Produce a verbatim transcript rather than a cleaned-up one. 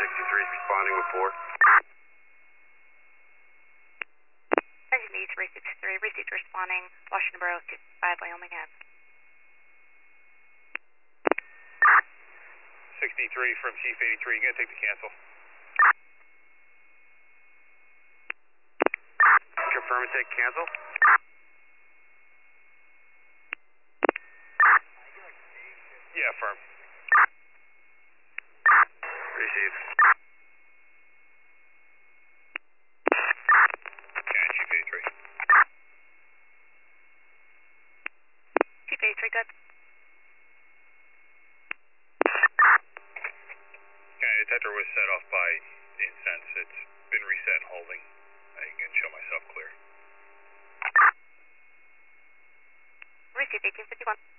sixty-three is responding with four. Needs three sixty-three, received responding, Washington Borough, five Wyoming Ave. sixty-three from Chief eighty-three, you gonna take the cancel? Confirm and take cancel. Yeah, firm. Received. Yeah, Chief eighty-three. Chief eighty-three, good. Okay, detector was set off by the incense. It's been reset and holding. I can show myself clear. Received eighteen fifty-one.